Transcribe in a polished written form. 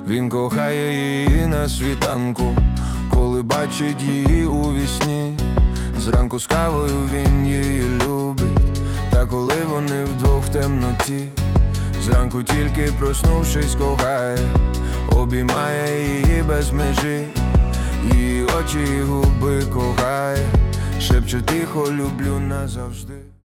Він кохає її на світанку, коли бачить її у вісні. Зранку з кавою він її любить, та коли вони вдвох в темноті. Зранку тільки проснувшись кохає, обіймає її без межі. Її очі і губи кохає, шепче тихо люблю назавжди.